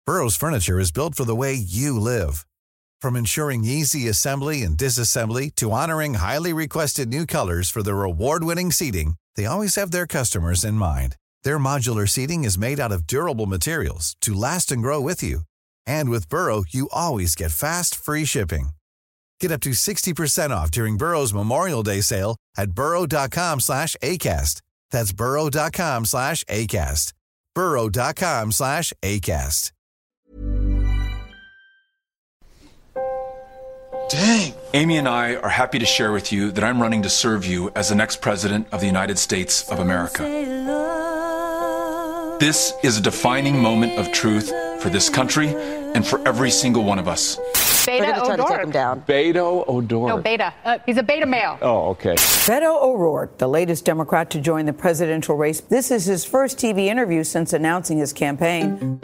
Burrow's furniture is built for the way you live. From ensuring easy assembly and disassembly to honoring highly requested new colors for their award-winning seating, they always have their customers in mind. Their modular seating is made out of durable materials to last and grow with you. And with Burrow, you always get fast, free shipping. Get up to 60% off during Burrow's Memorial Day sale at burrow.com/ACAST. That's burrow.com/ACAST. burrow.com/ACAST. Dang. Amy and I are happy to share with you that I'm running to serve you as the next president of the United States of America. This is a defining moment of truth for this country and for every single one of us. Beto try to take him down. Beto O'Rourke. No, beta. He's a beta male. Oh, okay. Beto O'Rourke, the latest Democrat to join the presidential race. This is his first TV interview since announcing his campaign.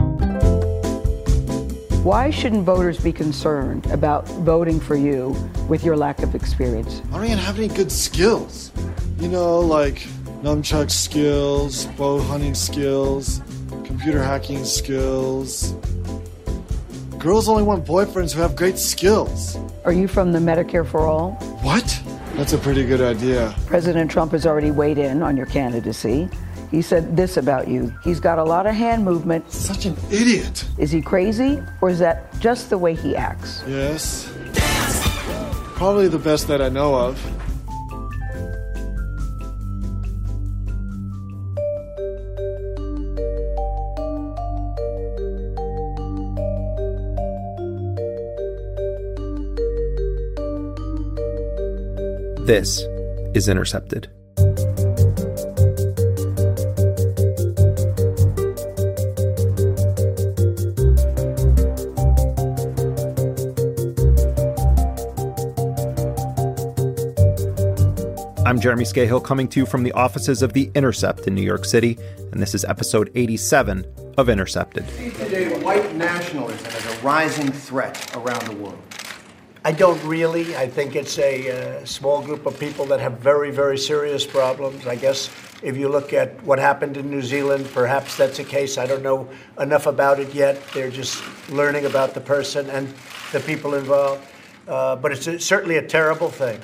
Why shouldn't voters be concerned about voting for you with your lack of experience? I don't even have any good skills. You know, like nunchuck skills, bow hunting skills, computer hacking skills. Girls only want boyfriends who have great skills. Are you from the Medicare for All? What? That's a pretty good idea. President Trump has already weighed in on your candidacy. He said this about you. He's got a lot of hand movement. Such an idiot. Is he crazy, or is that just the way he acts? Yes. Probably the best that I know of. This is Intercepted. I'm Jeremy Scahill, coming to you from the offices of The Intercept in New York City, and this is episode 87 of Intercepted. Today, white nationalism is a rising threat around the world. I don't really. I think it's a small group of people that have very, very serious problems. I guess if you look at what happened in New Zealand, perhaps that's a case. I don't know enough about it yet. They're just learning about the person and the people involved. But it's certainly a terrible thing.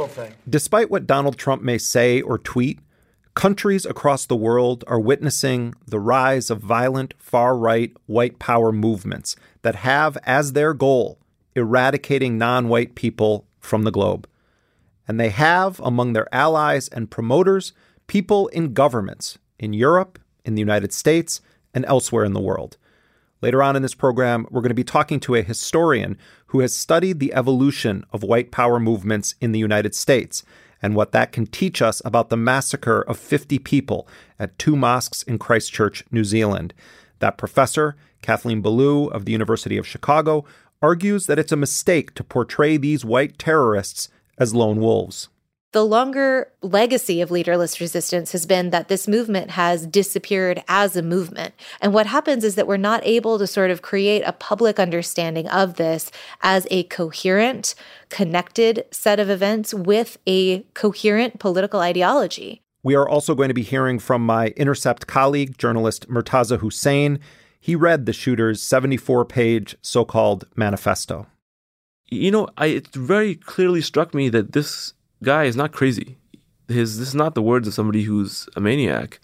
Despite what Donald Trump may say or tweet, countries across the world are witnessing the rise of violent, far-right, white power movements that have as their goal eradicating non-white people from the globe. And they have, among their allies and promoters, people in governments in Europe, in the United States, and elsewhere in the world. Later on in this program, we're going to be talking to a historian who has studied the evolution of white power movements in the United States and what that can teach us about the massacre of 50 people at 2 mosques in Christchurch, New Zealand. That professor, Kathleen Belew of the University of Chicago, argues that it's a mistake to portray these white terrorists as lone wolves. The longer legacy of leaderless resistance has been that this movement has disappeared as a movement. And what happens is that we're not able to sort of create a public understanding of this as a coherent, connected set of events with a coherent political ideology. We are also going to be hearing from my Intercept colleague, journalist Murtaza Hussain. He read the shooter's 74-page so-called manifesto. You know, it very clearly struck me that this guy is not crazy. This is not the words of somebody who's a maniac.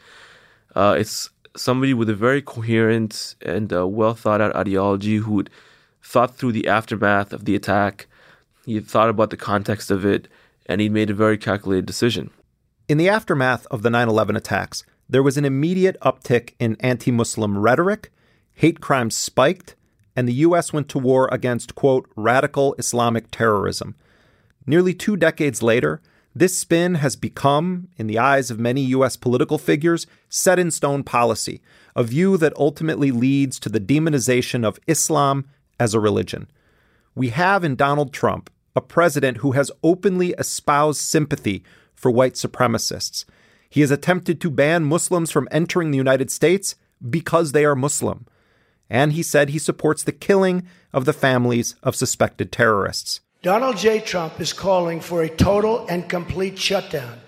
It's somebody with a very coherent and well-thought-out ideology who had thought through the aftermath of the attack. He had thought about the context of it, and he made a very calculated decision. In the aftermath of the 9/11 attacks, there was an immediate uptick in anti-Muslim rhetoric, hate crimes spiked, and the U.S. went to war against, quote, radical Islamic terrorism. Nearly 2 decades later, this spin has become, in the eyes of many U.S. political figures, set-in-stone policy, a view that ultimately leads to the demonization of Islam as a religion. We have in Donald Trump a president who has openly espoused sympathy for white supremacists. He has attempted to ban Muslims from entering the United States because they are Muslim. And he said he supports the killing of the families of suspected terrorists. Donald J. Trump is calling for a total and complete shutdown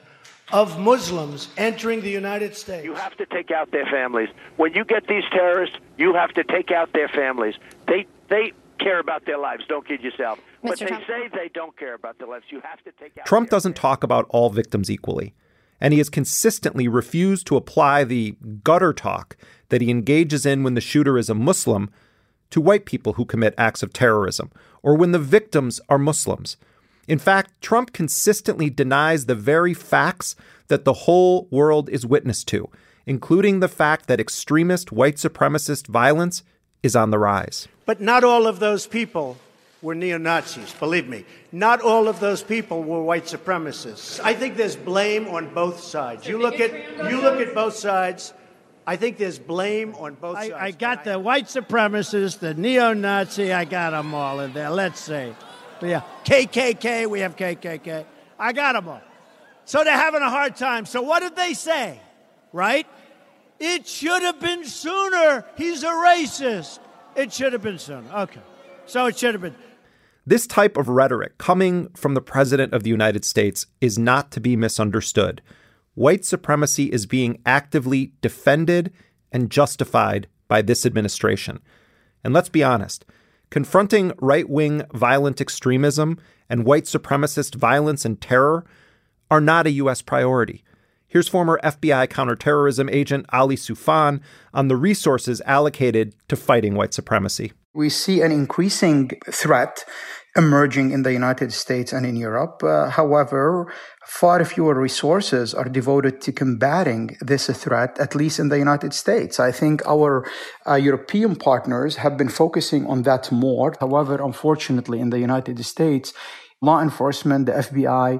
of Muslims entering the United States. You have to take out their families. When you get these terrorists, you have to take out their families. They care about their lives. Don't kid yourself. But they say they don't care about their lives. You have to take out. Trump doesn't talk about all victims equally, and he has consistently refused to apply the gutter talk that he engages in when the shooter is a Muslim to white people who commit acts of terrorism, or when the victims are Muslims. In fact, Trump consistently denies the very facts that the whole world is witness to, including the fact that extremist white supremacist violence is on the rise. But not all of those people were neo-Nazis, believe me. Not all of those people were white supremacists. I think there's blame on both sides. You look at both sides. I think there's blame on both sides. I got the white supremacists, the neo-Nazi, I got them all in there, let's see. Yeah, KKK, we have KKK. I got them all. So they're having a hard time. So what did they say, right? It should have been sooner. He's a racist. It should have been sooner. Okay. So it should have been. This type of rhetoric coming from the President of the United States is not to be misunderstood. White supremacy is being actively defended and justified by this administration. And let's be honest, confronting right-wing violent extremism and white supremacist violence and terror are not a U.S. priority. Here's former FBI counterterrorism agent Ali Soufan on the resources allocated to fighting white supremacy. We see an increasing threat emerging in the United States and in Europe. However, far fewer resources are devoted to combating this threat, at least in the United States. I think our European partners have been focusing on that more. However, unfortunately, in the United States, law enforcement, the FBI,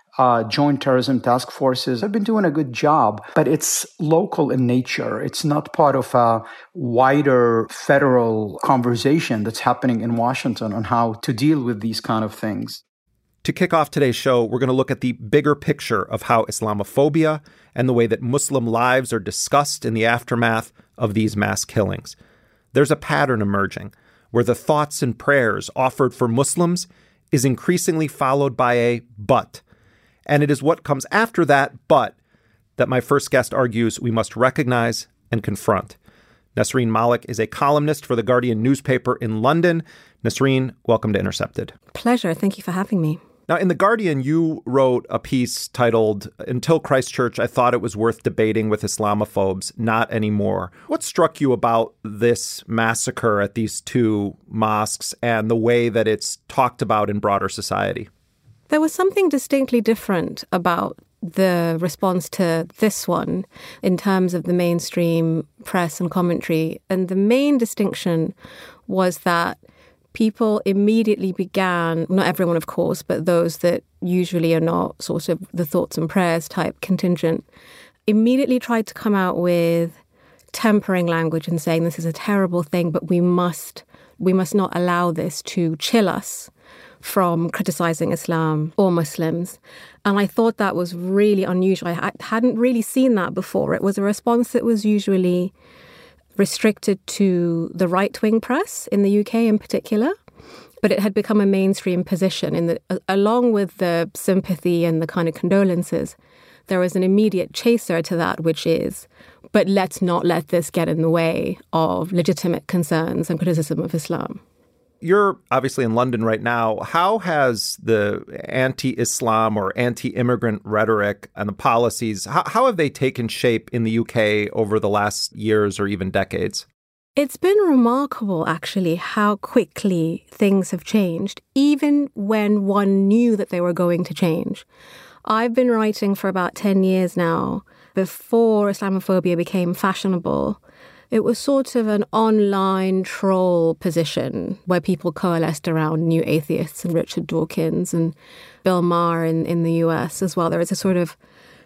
joint terrorism task forces have been doing a good job, but it's local in nature. It's not part of a wider federal conversation that's happening in Washington on how to deal with these kind of things. To kick off today's show, we're going to look at the bigger picture of how Islamophobia and the way that Muslim lives are discussed in the aftermath of these mass killings. There's a pattern emerging where the thoughts and prayers offered for Muslims is increasingly followed by a but. And it is what comes after that but that my first guest argues we must recognize and confront. Nasreen Malik is a columnist for The Guardian newspaper in London. Nasreen, welcome to Intercepted. Pleasure. Thank you for having me. Now, in The Guardian, you wrote a piece titled, "Until Christchurch, I Thought It Was Worth Debating with Islamophobes, Not Anymore." What struck you about this massacre at these two mosques and the way that it's talked about in broader society? There was something distinctly different about the response to this one in terms of the mainstream press and commentary. And the main distinction was that people immediately began, not everyone, of course, but those that usually are not sort of the thoughts and prayers type contingent, immediately tried to come out with tempering language and saying this is a terrible thing, but we must not allow this to chill us from criticizing Islam or Muslims. And I thought that was really unusual. I hadn't really seen that before. It was a response that was usually restricted to the right-wing press in the UK in particular, but it had become a mainstream position. Along with the sympathy and the kind of condolences, there was an immediate chaser to that, which is, but let's not let this get in the way of legitimate concerns and criticism of Islam. You're obviously in London right now. How has the anti-Islam or anti-immigrant rhetoric and the policies, how have they taken shape in the UK over the last years or even decades? It's been remarkable, actually, how quickly things have changed, even when one knew that they were going to change. I've been writing for about 10 years now. Before Islamophobia became fashionable, it was sort of an online troll position where people coalesced around New Atheists and Richard Dawkins and Bill Maher in the US as well. There is a sort of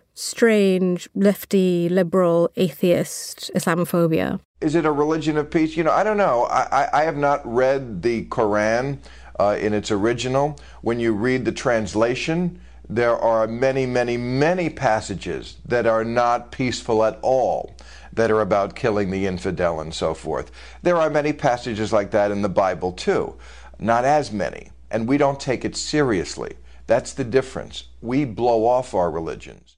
strange, lefty, liberal, atheist Islamophobia. Is it a religion of peace? I don't know. I have not read the Quran in its original. When you read the translation, there are many, many, many passages that are not peaceful at all, that are about killing the infidel and so forth. There are many passages like that in the Bible too. Not as many. And we don't take it seriously. That's the difference. We blow off our religions.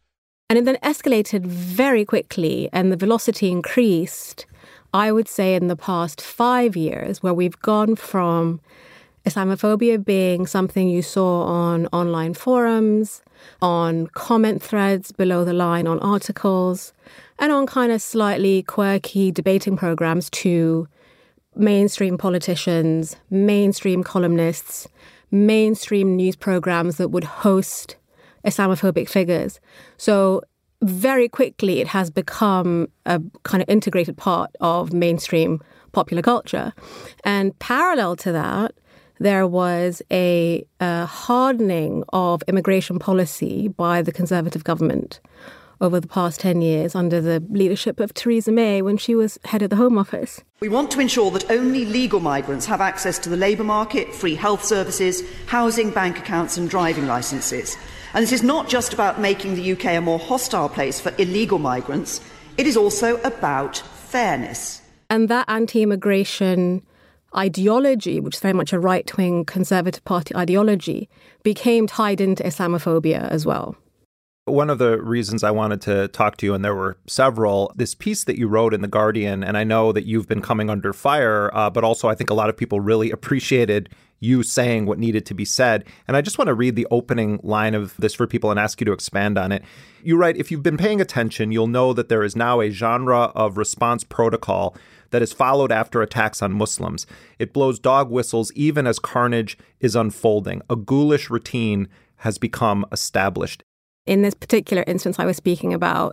And it then escalated very quickly, and the velocity increased, I would say, in the past 5 years, where we've gone from Islamophobia being something you saw on online forums, on comment threads below the line on articles, and on kind of slightly quirky debating programs, to mainstream politicians, mainstream columnists, mainstream news programs that would host Islamophobic figures. So very quickly it has become a kind of integrated part of mainstream popular culture. And parallel to that, there was a hardening of immigration policy by the Conservative government over the past 10 years under the leadership of Theresa May when she was head of the Home Office. We want to ensure that only legal migrants have access to the labour market, free health services, housing, bank accounts and driving licences. And this is not just about making the UK a more hostile place for illegal migrants, it is also about fairness. And that anti-immigration ideology, which is very much a right-wing Conservative Party ideology, became tied into Islamophobia as well. One of the reasons I wanted to talk to you, and there were several, this piece that you wrote in The Guardian, and I know that you've been coming under fire, but also I think a lot of people really appreciated you saying what needed to be said. And I just want to read the opening line of this for people and ask you to expand on it. You write, "If you've been paying attention, you'll know that there is now a genre of response protocol that is followed after attacks on Muslims. It blows dog whistles even as carnage is unfolding. A ghoulish routine has become established." In this particular instance, I was speaking about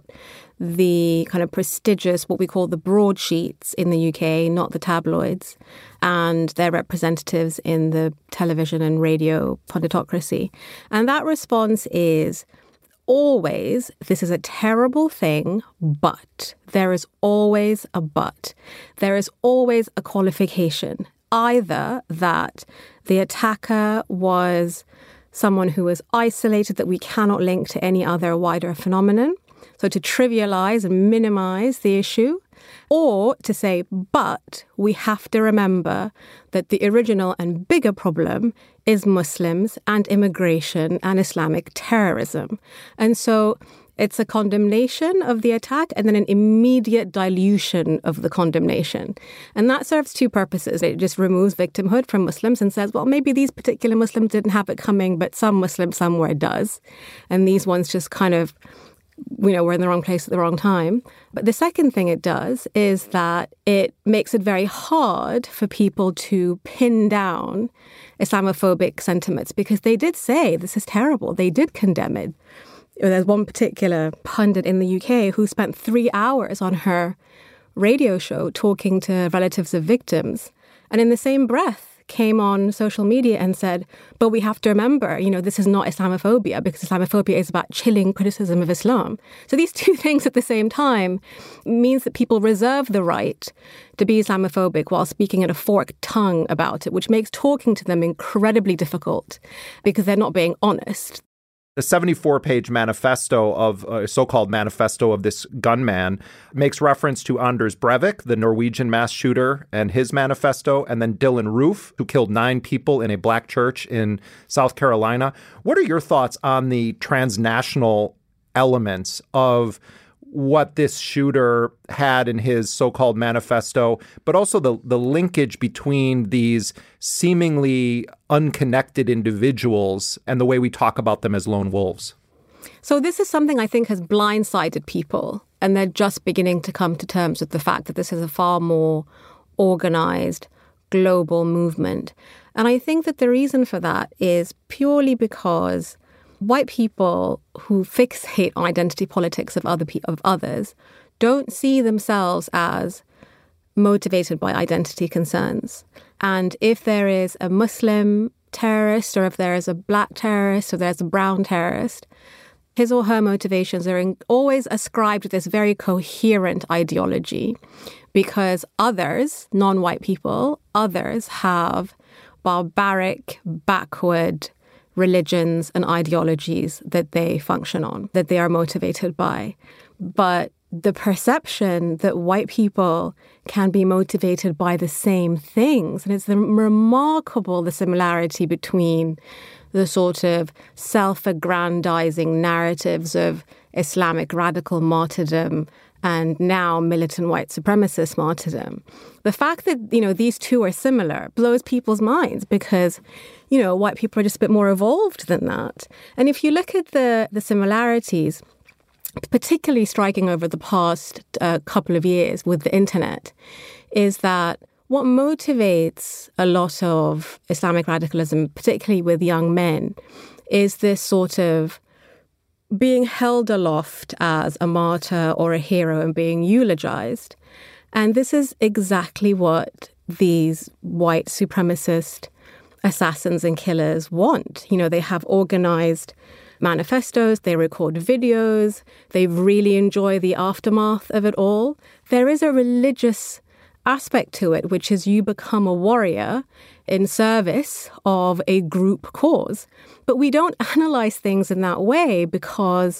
the kind of prestigious, what we call the broadsheets in the UK, not the tabloids, and their representatives in the television and radio punditocracy. And that response is always, this is a terrible thing, but there is always a but. There is always a qualification, either that the attacker was someone who was isolated that we cannot link to any other wider phenomenon, so to trivialize and minimize the issue, or to say, but we have to remember that the original and bigger problem is Muslims and immigration and Islamic terrorism. And so it's a condemnation of the attack and then an immediate dilution of the condemnation. And that serves two purposes. It just removes victimhood from Muslims and says, well, maybe these particular Muslims didn't have it coming, but some Muslim somewhere does. And these ones just kind of, were in the wrong place at the wrong time. But the second thing it does is that it makes it very hard for people to pin down Islamophobic sentiments, because they did say this is terrible. They did condemn it. There's one particular pundit in the UK who spent 3 hours on her radio show talking to relatives of victims, and in the same breath came on social media and said, but we have to remember, this is not Islamophobia, because Islamophobia is about chilling criticism of Islam. So these two things at the same time means that people reserve the right to be Islamophobic while speaking in a forked tongue about it, which makes talking to them incredibly difficult because they're not being honest. The 74-page manifesto of so-called manifesto of this gunman makes reference to Anders Breivik, the Norwegian mass shooter, and his manifesto, and then Dylan Roof, who killed 9 people in a black church in South Carolina. What are your thoughts on the transnational elements of what this shooter had in his so-called manifesto, but also the linkage between these seemingly unconnected individuals and the way we talk about them as lone wolves? So this is something I think has blindsided people, and they're just beginning to come to terms with the fact that this is a far more organized global movement. And I think that the reason for that is purely because white people who fixate on identity politics of others don't see themselves as motivated by identity concerns. And if there is a Muslim terrorist, or if there is a black terrorist, or there's a brown terrorist, his or her motivations are always ascribed to this very coherent ideology, because others, non-white people, others have barbaric, backward religions and ideologies that they function on, that they are motivated by. But the perception that white people can be motivated by the same things, and it's remarkable, the similarity between the sort of self-aggrandizing narratives of Islamic radical martyrdom and now militant white supremacist martyrdom. The fact that, these two are similar blows people's minds because, white people are just a bit more evolved than that. And if you look at the similarities, particularly striking over the past couple of years with the internet, is that what motivates a lot of Islamic radicalism, particularly with young men, is this sort of being held aloft as a martyr or a hero and being eulogized. And this is exactly what these white supremacist assassins and killers want. They have organized manifestos, they record videos, they really enjoy the aftermath of it all. There is a religious aspect to it, which is you become a warrior in service of a group cause. But we don't analyze things in that way because,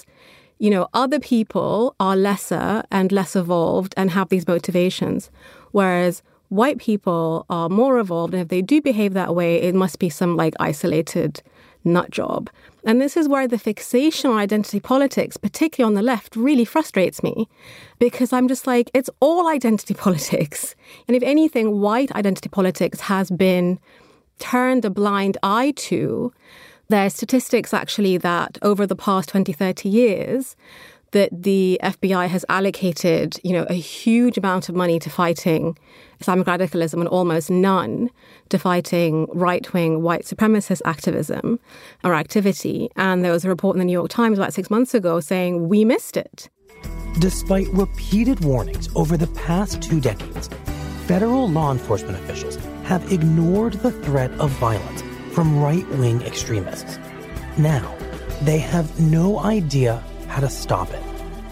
other people are lesser and less evolved and have these motivations, whereas white people are more evolved. And if they do behave that way, it must be some isolated nut job. And this is where the fixation on identity politics, particularly on the left, really frustrates me because I'm just like, it's all identity politics. And if anything, white identity politics has been turned a blind eye to. There's statistics actually that over the past 20, 30 years, that the FBI has allocated, a huge amount of money to fighting Islamic radicalism and almost none to fighting right-wing white supremacist activism or activity. And there was a report in the New York Times about 6 months ago saying, we missed it. Despite repeated warnings over the past 2 decades, federal law enforcement officials have ignored the threat of violence from right-wing extremists. Now, they have no idea how to stop it.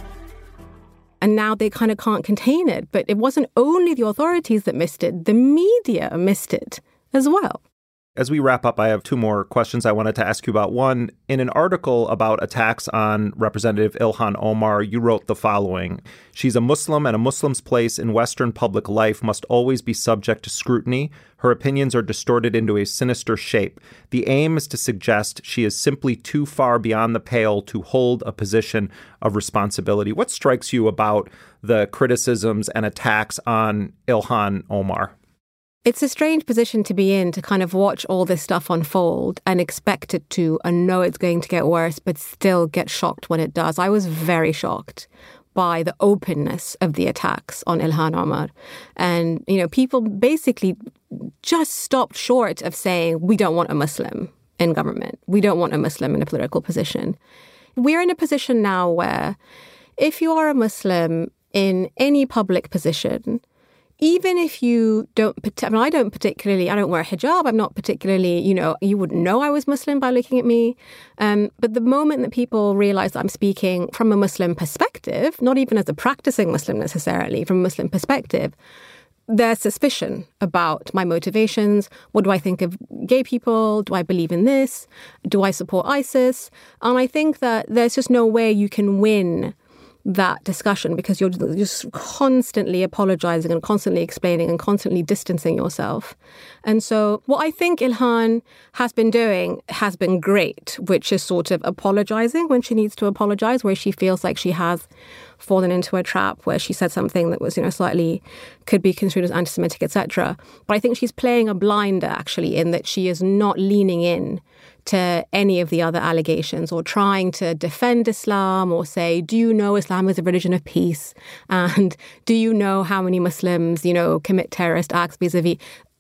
And now they kind of can't contain it. But it wasn't only the authorities that missed it. The media missed it as well. As we wrap up, I have 2 more questions I wanted to ask you about. One, in an article about attacks on Representative Ilhan Omar, you wrote the following. She's a Muslim, and a Muslim's place in Western public life must always be subject to scrutiny. Her opinions are distorted into a sinister shape. The aim is to suggest she is simply too far beyond the pale to hold a position of responsibility. What strikes you about the criticisms and attacks on Ilhan Omar? It's a strange position to be in, to kind of watch all this stuff unfold and expect it to and know it's going to get worse, but still get shocked when it does. I was very shocked by the openness of the attacks on Ilhan Omar. And, people basically just stopped short of saying, we don't want a Muslim in government. We don't want a Muslim in a political position. We're in a position now where if you are a Muslim in any public position, even if you don't, I don't wear a hijab. I'm not particularly, you wouldn't know I was Muslim by looking at me. But the moment that people realize that I'm speaking from a Muslim perspective, not even as a practicing Muslim necessarily, from a Muslim perspective, there's suspicion about my motivations. What do I think of gay people? Do I believe in this? Do I support ISIS? And I think that there's just no way you can win that discussion because you're just constantly apologizing and constantly explaining and constantly distancing yourself. And so what I think Ilhan has been doing has been great, which is sort of apologizing when she needs to apologize, where she feels like she has fallen into a trap where she said something that was, slightly could be construed as anti-Semitic, etc. But I think she's playing a blinder, actually, in that she is not leaning in to any of the other allegations or trying to defend Islam or say, do you know Islam is a religion of peace? And do you know how many Muslims, commit terrorist acts vis-a-vis?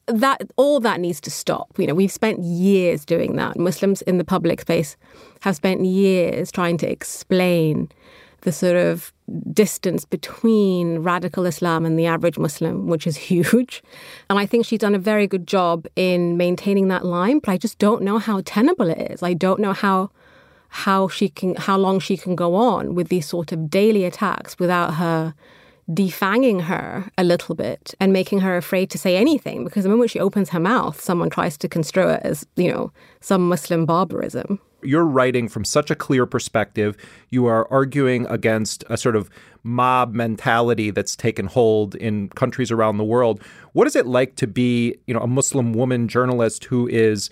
All that needs to stop. We've spent years doing that. Muslims in the public space have spent years trying to explain the sort of distance between radical Islam and the average Muslim, which is huge. And I think she's done a very good job in maintaining that line, but I just don't know how tenable it is. I don't know how long she can go on with these sort of daily attacks without her defanging her a little bit and making her afraid to say anything, because the moment she opens her mouth, someone tries to construe it as, some Muslim barbarism. You're writing from such a clear perspective. You are arguing against a sort of mob mentality that's taken hold in countries around the world. What is it like to be, a Muslim woman journalist who is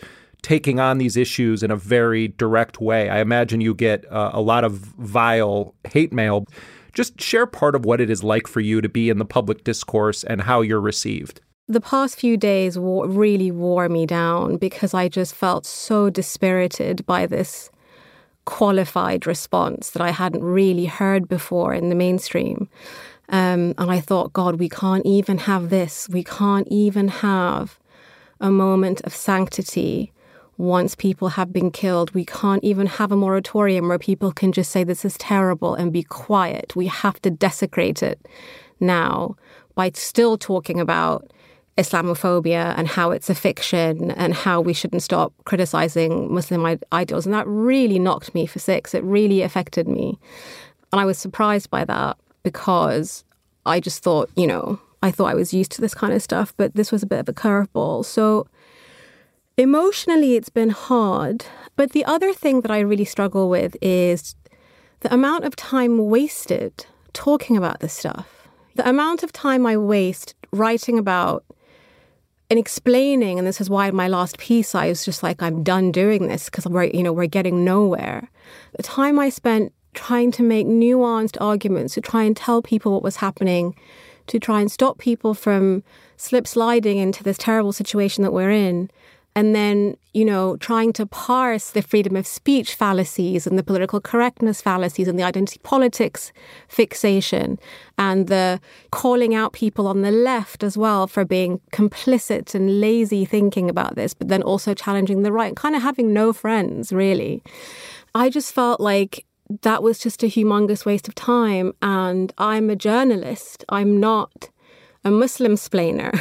taking on these issues in a very direct way. I imagine you get a lot of vile hate mail. Just share part of what it is like for you to be in the public discourse and how you're received. The past few days really wore me down because I just felt so dispirited by this qualified response that I hadn't really heard before in the mainstream. And I thought, God, we can't even have this. We can't even have a moment of sanctity once people have been killed. We can't even have a moratorium where people can just say this is terrible and be quiet. We have to desecrate it now by still talking about Islamophobia and how it's a fiction and how we shouldn't stop criticizing Muslim ideals. And that really knocked me for six. It really affected me. And I was surprised by that because I just thought, I thought I was used to this kind of stuff, but this was a bit of a curveball. So emotionally, it's been hard. But the other thing that I really struggle with is the amount of time wasted talking about this stuff. The amount of time I waste writing about and explaining, and this is why in my last piece I was just like, I'm done doing this because we're getting nowhere. The time I spent trying to make nuanced arguments, to try and tell people what was happening, to try and stop people from sliding into this terrible situation that we're in, and then, trying to parse the freedom of speech fallacies and the political correctness fallacies and the identity politics fixation and the calling out people on the left as well for being complicit and lazy thinking about this, but then also challenging the right, kind of having no friends, really. I just felt like that was just a humongous waste of time. And I'm a journalist. I'm not a Muslim splainer,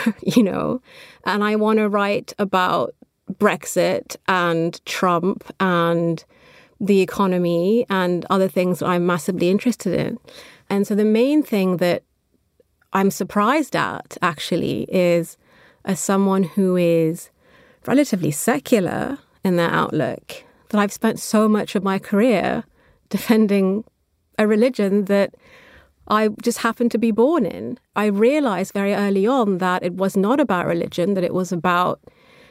and I want to write about Brexit and Trump and the economy and other things that I'm massively interested in. And so the main thing that I'm surprised at, actually, is as someone who is relatively secular in their outlook, that I've spent so much of my career defending a religion that I just happened to be born in. I realized very early on that it was not about religion, that it was about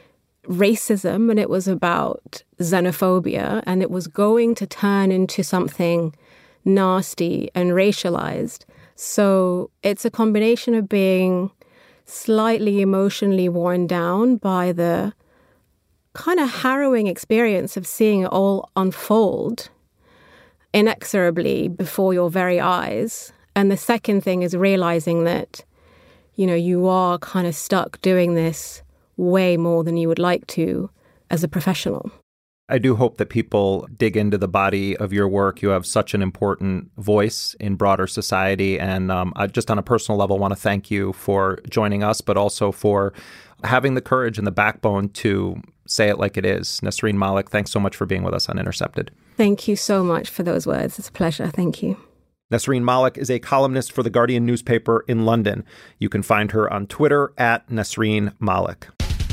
racism and it was about xenophobia, and it was going to turn into something nasty and racialized. So it's a combination of being slightly emotionally worn down by the kind of harrowing experience of seeing it all unfold inexorably before your very eyes. And the second thing is realizing that, you are kind of stuck doing this way more than you would like to as a professional. I do hope that people dig into the body of your work. You have such an important voice in broader society. And I just on a personal level want to thank you for joining us, but also for having the courage and the backbone to say it like it is. Nesrine Malik, thanks so much for being with us on Intercepted. Thank you so much for those words. It's a pleasure. Thank you. Nesrine Malik is a columnist for The Guardian newspaper in London. You can find her on Twitter at Nesrine Malik.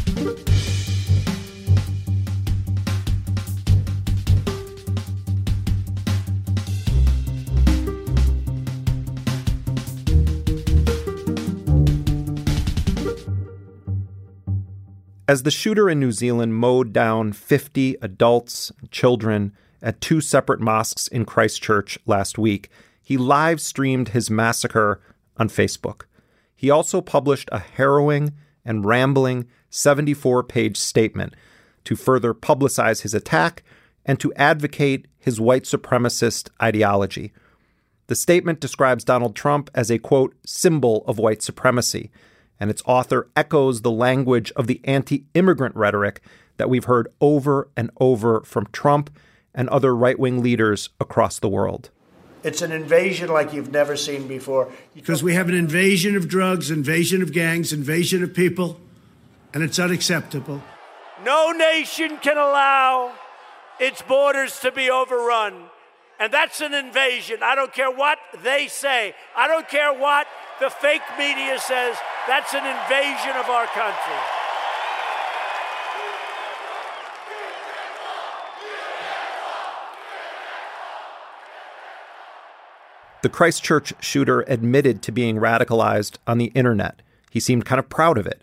As the shooter in New Zealand mowed down 50 adults and children at two separate mosques in Christchurch last week, he live-streamed his massacre on Facebook. He also published a harrowing and rambling 74-page statement to further publicize his attack and to advocate his white supremacist ideology. The statement describes Donald Trump as a, quote, symbol of white supremacy, and its author echoes the language of the anti-immigrant rhetoric that we've heard over and over from Trump and other right-wing leaders across the world. It's an invasion like you've never seen before. Because we have an invasion of drugs, invasion of gangs, invasion of people, and it's unacceptable. No nation can allow its borders to be overrun. And that's an invasion. I don't care what they say. I don't care what the fake media says. That's an invasion of our country. The Christchurch shooter admitted to being radicalized on the internet. He seemed kind of proud of it.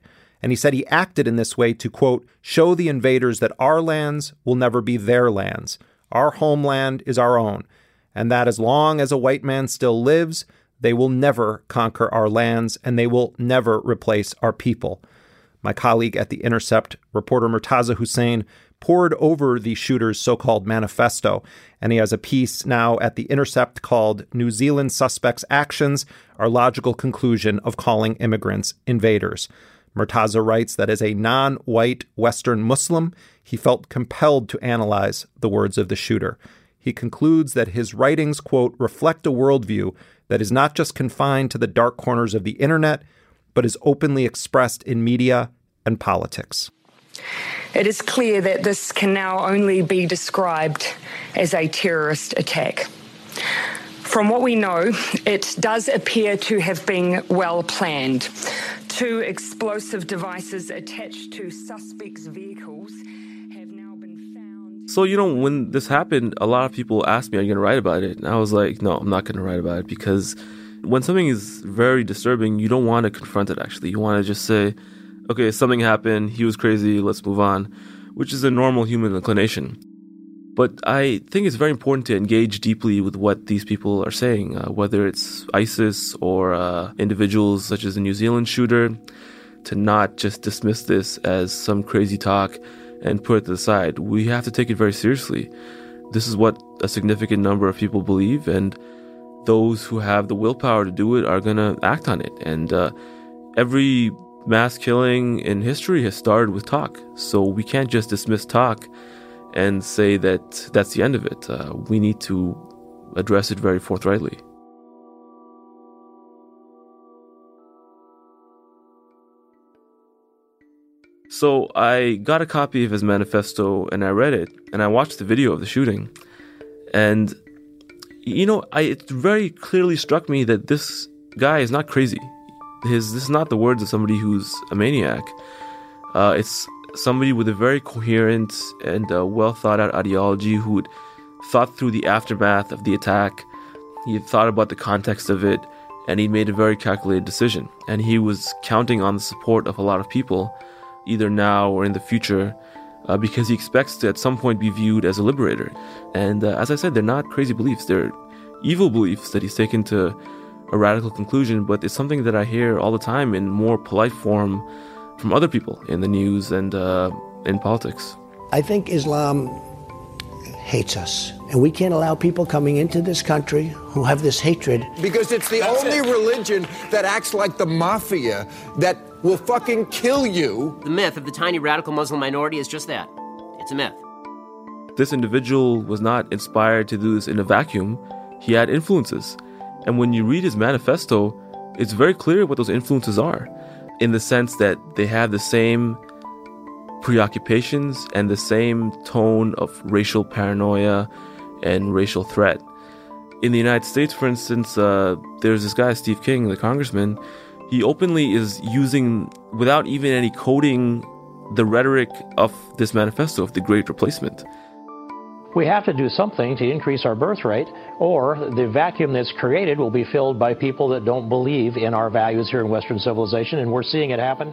And he said he acted in this way to, quote, show the invaders that our lands will never be their lands. Our homeland is our own, and that as long as a white man still lives, they will never conquer our lands, and they will never replace our people. My colleague at The Intercept, reporter Murtaza Hussain, pored over the shooter's so-called manifesto, and he has a piece now at The Intercept called New Zealand Suspects' Actions Are Logical Conclusion of Calling Immigrants Invaders. Murtaza writes that as a non-white Western Muslim, he felt compelled to analyze the words of the shooter. He concludes that his writings, quote, reflect a worldview that is not just confined to the dark corners of the internet, but is openly expressed in media and politics. It is clear that this can now only be described as a terrorist attack. From what we know, it does appear to have been well planned. 2 explosive devices attached to suspects' vehicles have now been found. So, when this happened, a lot of people asked me, are you going to write about it? And I was like, no, I'm not going to write about it, because when something is very disturbing, you don't want to confront it, actually. You want to just say, okay, something happened, he was crazy, let's move on, which is a normal human inclination. But I think it's very important to engage deeply with what these people are saying, whether it's ISIS or individuals such as the New Zealand shooter, to not just dismiss this as some crazy talk and put it to the side. We have to take it very seriously. This is what a significant number of people believe, and those who have the willpower to do it are going to act on it. And every mass killing in history has started with talk. So we can't just dismiss talk and say that that's the end of it. We need to address it very forthrightly. So I got a copy of his manifesto and I read it and I watched the video of the shooting. And, it very clearly struck me that this guy is not crazy. This is not the words of somebody who's a maniac. It's somebody with a very coherent and well thought out ideology who had thought through the aftermath of the attack. He had thought about the context of it, and he made a very calculated decision. And he was counting on the support of a lot of people, either now or in the future, because he expects to at some point be viewed as a liberator. And as I said, they're not crazy beliefs. They're evil beliefs that he's taken to a radical conclusion, but it's something that I hear all the time in more polite form from other people in the news and in politics. I think Islam hates us, and we can't allow people coming into this country who have this hatred. Because it's the only religion that acts like the mafia, that will fucking kill you. The myth of the tiny radical Muslim minority is just that. It's a myth. This individual was not inspired to do this in a vacuum. He had influences. And when you read his manifesto, it's very clear what those influences are, in the sense that they have the same preoccupations and the same tone of racial paranoia and racial threat. In the United States, for instance, there's this guy, Steve King, the congressman. He openly is using, without even any coding, the rhetoric of this manifesto of the Great Replacement. We have to do something to increase our birth rate, or the vacuum that's created will be filled by people that don't believe in our values here in Western civilization, and we're seeing it happen.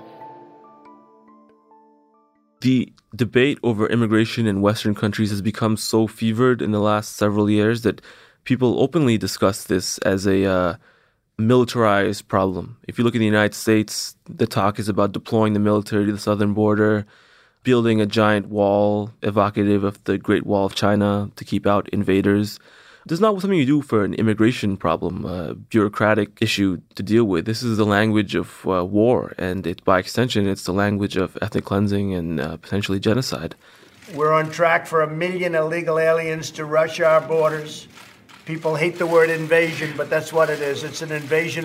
The debate over immigration in Western countries has become so fevered in the last several years that people openly discuss this as a militarized problem. If you look at the United States, the talk is about deploying the military to the southern border, building a giant wall evocative of the Great Wall of China to keep out invaders. This is not something you do for an immigration problem, a bureaucratic issue to deal with. This is the language of war, and by extension, it's the language of ethnic cleansing and potentially genocide. We're on track for 1 million illegal aliens to rush our borders. People hate the word invasion, but that's what it is. It's an invasion.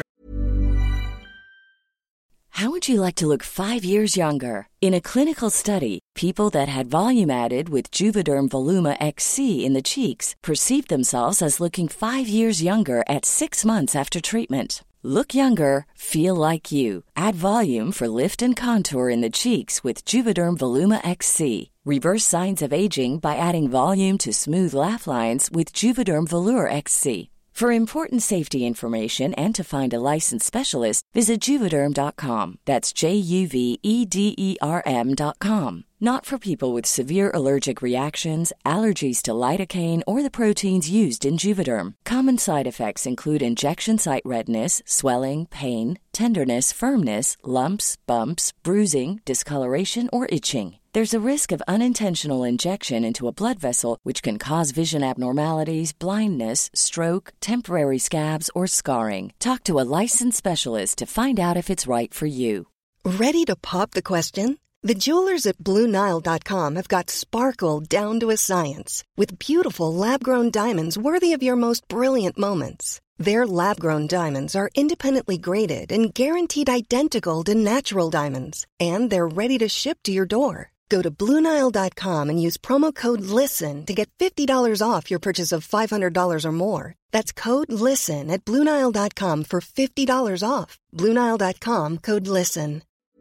How would you like to look 5 years younger? In a clinical study, people that had volume added with Juvederm Voluma XC in the cheeks perceived themselves as looking 5 years younger at 6 months after treatment. Look younger, feel like you. Add volume for lift and contour in the cheeks with Juvederm Voluma XC. Reverse signs of aging by adding volume to smooth laugh lines with Juvederm Volure XC. For important safety information and to find a licensed specialist, visit Juvederm.com. That's JUVEDERM.com. Not for people with severe allergic reactions, allergies to lidocaine, or the proteins used in Juvederm. Common side effects include injection site redness, swelling, pain, tenderness, firmness, lumps, bumps, bruising, discoloration, or itching. There's a risk of unintentional injection into a blood vessel, which can cause vision abnormalities, blindness, stroke, temporary scabs, or scarring. Talk to a licensed specialist to find out if it's right for you. Ready to pop the question? The jewelers at BlueNile.com have got sparkle down to a science with beautiful lab-grown diamonds worthy of your most brilliant moments. Their lab-grown diamonds are independently graded and guaranteed identical to natural diamonds, and they're ready to ship to your door. Go to BlueNile.com and use promo code LISTEN to get $50 off your purchase of $500 or more. That's code LISTEN at BlueNile.com for $50 off. BlueNile.com, code LISTEN.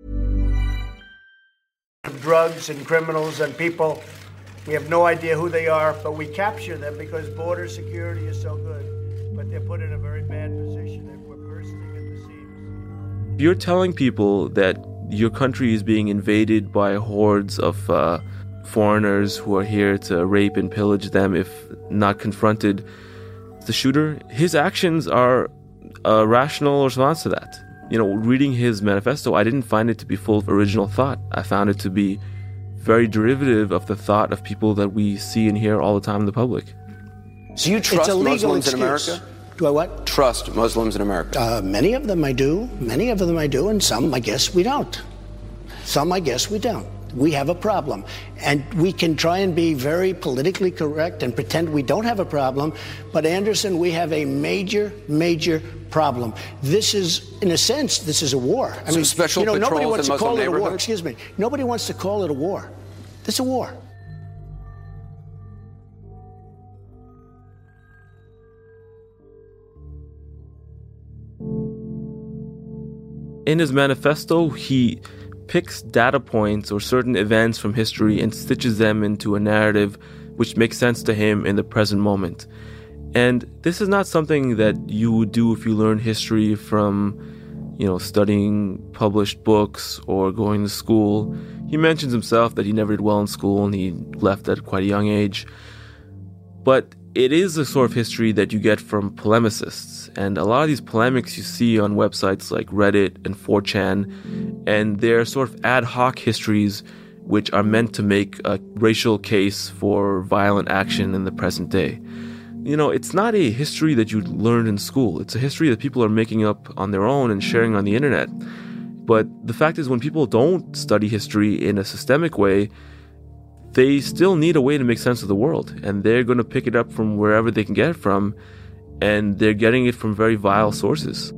Drugs and criminals and people, we have no idea who they are, but we capture them because border security is so good. But they're put in a very bad position and we're bursting at the seams. You're telling people that your country is being invaded by hordes of foreigners who are here to rape and pillage them if not confronted. The shooter, his actions are a rational response to that. You know, reading his manifesto, I didn't find it to be full of original thought. I found it to be very derivative of the thought of people that we see and hear all the time in the public. So you trust Muslims in America? Do I what? Trust Muslims in America? Many of them I do. Many of them I do, and some I guess we don't. Some I guess we don't. We have a problem. And we can try and be very politically correct and pretend we don't have a problem. But, Anderson, we have a major, major problem. This is, in a sense, this is a war. I mean, special patrols nobody wants in to call Muslim it a war. neighborhoods? Excuse me. Nobody wants to call it a war. This is a war. In his manifesto, he picks data points or certain events from history and stitches them into a narrative which makes sense to him in the present moment. And this is not something that you would do if you learn history from, studying published books or going to school. He mentions himself that he never did well in school and he left at quite a young age. But it is the sort of history that you get from polemicists. And a lot of these polemics you see on websites like Reddit and 4chan, and they're sort of ad hoc histories which are meant to make a racial case for violent action in the present day. It's not a history that you learned in school. It's a history that people are making up on their own and sharing on the internet. But the fact is, when people don't study history in a systemic way, they still need a way to make sense of the world, and they're going to pick it up from wherever they can get it from, and they're getting it from very vile sources.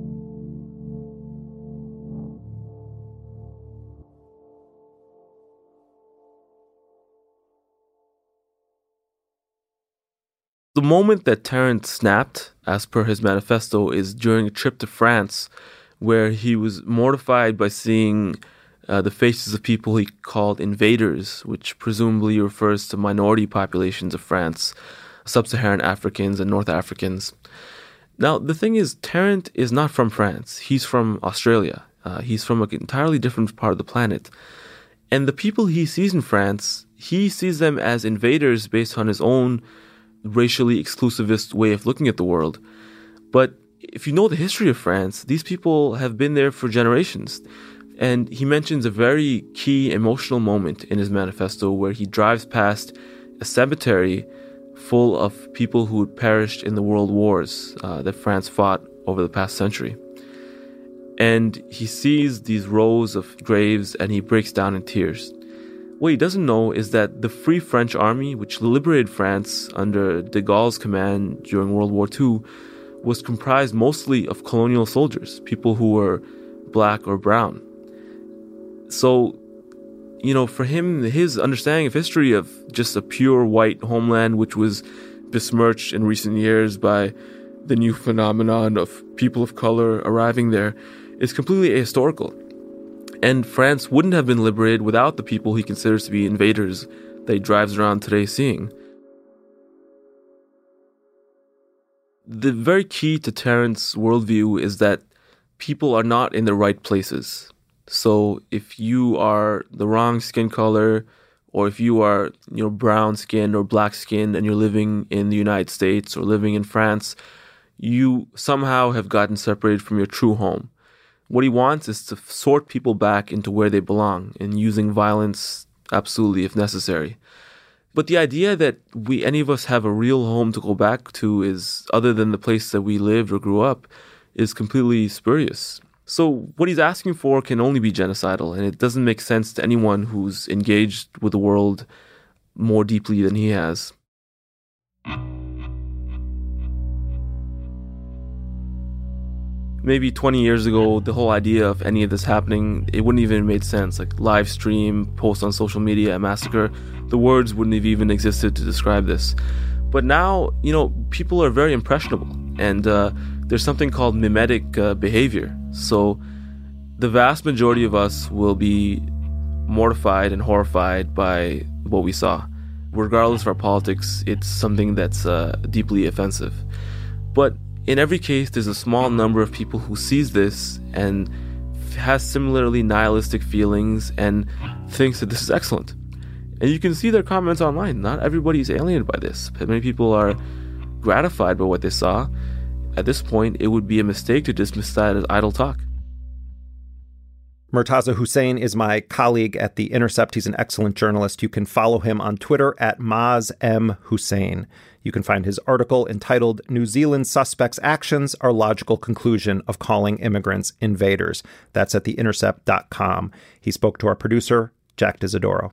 The moment that Terence snapped, as per his manifesto, is during a trip to France, where he was mortified by seeing the faces of people he called invaders, which presumably refers to minority populations of France, sub-Saharan Africans and North Africans. Now, the thing is, Terence is not from France. He's from Australia. He's from an entirely different part of the planet. And the people he sees in France, he sees them as invaders based on his own racially exclusivist way of looking at the world. But if you know the history of France, these people have been there for generations. And he mentions a very key emotional moment in his manifesto where he drives past a cemetery full of people who had perished in the world wars that France fought over the past century. And he sees these rows of graves and he breaks down in tears. What he doesn't know is that the Free French Army, which liberated France under de Gaulle's command during World War II, was comprised mostly of colonial soldiers, people who were black or brown. So, for him, his understanding of history of just a pure white homeland, which was besmirched in recent years by the new phenomenon of people of color arriving there, is completely ahistorical. And France wouldn't have been liberated without the people he considers to be invaders that he drives around today seeing. The very key to Terrance's worldview is that people are not in the right places. So if you are the wrong skin color, or if you are, brown skin or black skin and you're living in the United States or living in France, you somehow have gotten separated from your true home. What he wants is to sort people back into where they belong, and using violence absolutely if necessary. But the idea that any of us have a real home to go back to is, other than the place that we lived or grew up, is completely spurious. So what he's asking for can only be genocidal, and it doesn't make sense to anyone who's engaged with the world more deeply than he has. Maybe 20 years ago, the whole idea of any of this happening, it wouldn't even have made sense. Like live stream, post on social media, a massacre, the words wouldn't have even existed to describe this. But now, people are very impressionable, and there's something called mimetic behavior. So the vast majority of us will be mortified and horrified by what we saw. Regardless of our politics, it's something that's deeply offensive. But in every case, there's a small number of people who sees this and has similarly nihilistic feelings and thinks that this is excellent. And you can see their comments online. Not everybody is alienated by this. Many people are gratified by what they saw. At this point, it would be a mistake to dismiss that as idle talk. Murtaza Hussain is my colleague at The Intercept. He's an excellent journalist. You can follow him on Twitter at Maz M. Hussain. You can find his article entitled New Zealand Suspects' Actions Are Logical Conclusion of Calling Immigrants Invaders. That's at theintercept.com. He spoke to our producer, Jack D'Isidoro.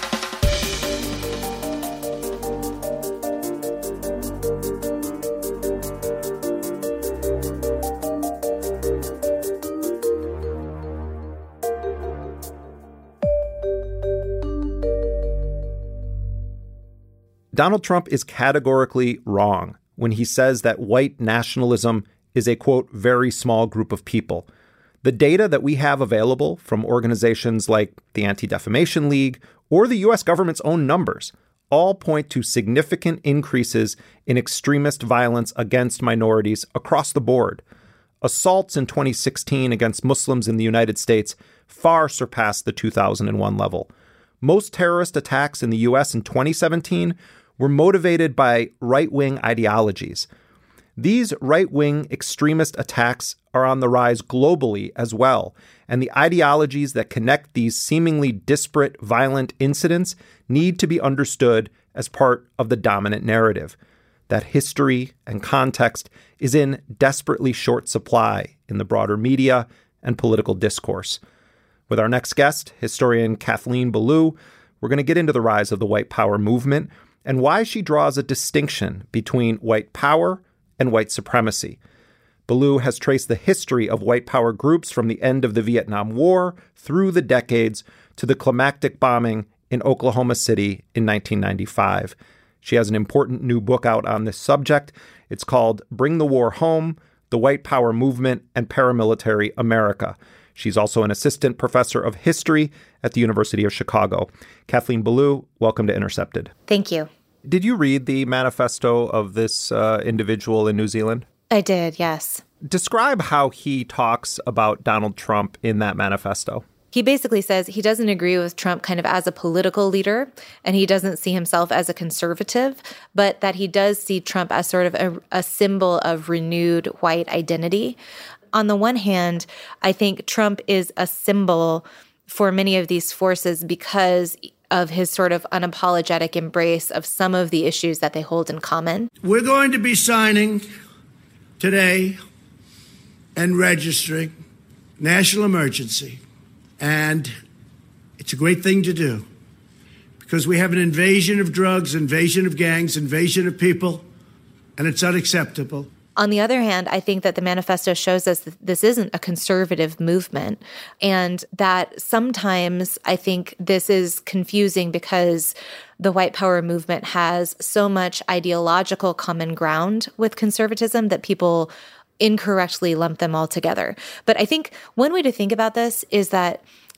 Donald Trump is categorically wrong when he says that white nationalism is a, quote, very small group of people. The data that we have available from organizations like the Anti-Defamation League or the U.S. government's own numbers all point to significant increases in extremist violence against minorities across the board. Assaults in 2016 against Muslims in the United States far surpassed the 2001 level. Most terrorist attacks in the U.S. in 2017 were motivated by right-wing ideologies. These right-wing extremist attacks are on the rise globally as well, and the ideologies that connect these seemingly disparate violent incidents need to be understood as part of the dominant narrative. That history and context is in desperately short supply in the broader media and political discourse. With our next guest, historian Kathleen Belew, we're going to get into the rise of the white power movement and why she draws a distinction between white power and white supremacy. Belew has traced the history of white power groups from the end of the Vietnam War through the decades to the climactic bombing in Oklahoma City in 1995. She has an important new book out on this subject. It's called Bring the War Home, The White Power Movement and Paramilitary America. She's also an assistant professor of history at the University of Chicago. Kathleen Belew, welcome to Intercepted. Thank you. Did you read the manifesto of this individual in New Zealand? I did, yes. Describe how he talks about Donald Trump in that manifesto. He basically says he doesn't agree with Trump kind of as a political leader, and he doesn't see himself as a conservative, but that he does see Trump as sort of a symbol of renewed white identity. On the one hand, I think Trump is a symbol for many of these forces because of his sort of unapologetic embrace of some of the issues that they hold in common. We're going to be signing today and registering national emergency. And it's a great thing to do because we have an invasion of drugs, invasion of gangs, invasion of people, and it's unacceptable. On the other hand, I think that the manifesto shows us that this isn't a conservative movement and that sometimes I think this is confusing because the white power movement has so much ideological common ground with conservatism that people incorrectly lump them all together. But I think one way to think about this is that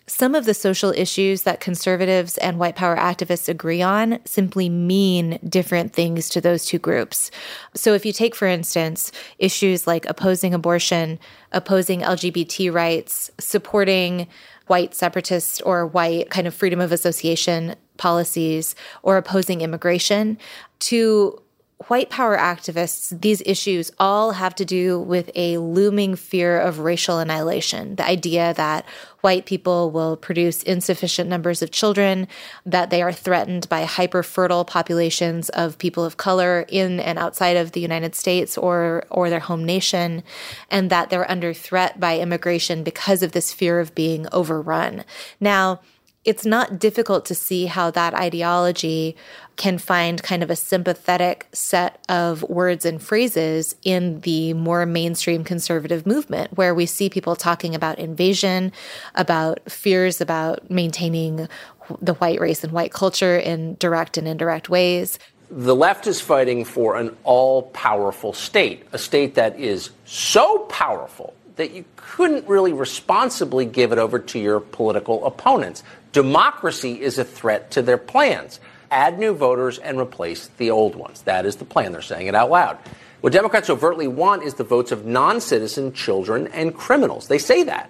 some of the social issues that conservatives and white power activists agree on simply mean different things to those two groups. So if you take, for instance, issues like opposing abortion, opposing LGBT rights, supporting white separatist or white kind of freedom of association policies, or opposing immigration, to white power activists, these issues all have to do with a looming fear of racial annihilation. The idea that white people will produce insufficient numbers of children, that they are threatened by hyper-fertile populations of people of color in and outside of the United States or their home nation, and that they're under threat by immigration because of this fear of being overrun. Now, it's not difficult to see how that ideology can find kind of a sympathetic set of words and phrases in the more mainstream conservative movement, where we see people talking about invasion, about fears about maintaining the white race and white culture in direct and indirect ways. The left is fighting for an all-powerful state, a state that is so powerful that you couldn't really responsibly give it over to your political opponents. Democracy is a threat to their plans. Add new voters and replace the old ones. That is the plan. They're saying it out loud. What Democrats overtly want is the votes of non-citizen children and criminals. They say that.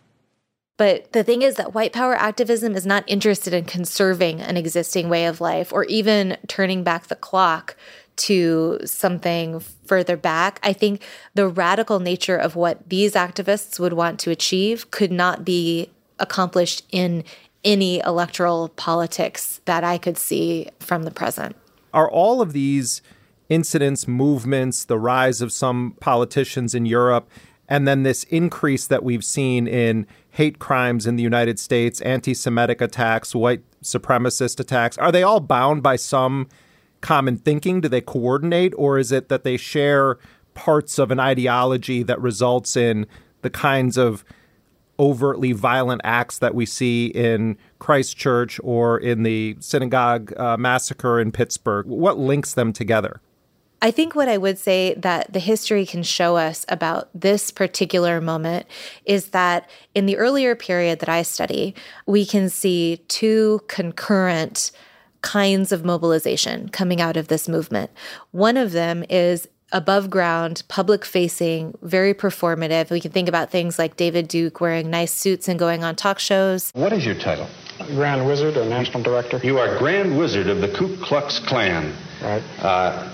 But the thing is that white power activism is not interested in conserving an existing way of life or even turning back the clock to something further back. I think the radical nature of what these activists would want to achieve could not be accomplished in any electoral politics that I could see from the present. Are all of these incidents, movements, the rise of some politicians in Europe, and then this increase that we've seen in hate crimes in the United States, anti-Semitic attacks, white supremacist attacks, are they all bound by some common thinking? Do they coordinate, or is it that they share parts of an ideology that results in the kinds of overtly violent acts that we see in Christchurch or in the synagogue massacre in Pittsburgh? What links them together? I think what I would say that the history can show us about this particular moment is that in the earlier period that I study, we can see two concurrent kinds of mobilization coming out of this movement. One of them is above ground, public facing, very performative. We can think about things like David Duke wearing nice suits and going on talk shows. What is your title? Grand Wizard or National Director. You are Grand Wizard of the Ku Klux Klan. Right.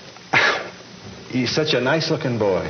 He's such a nice looking boy.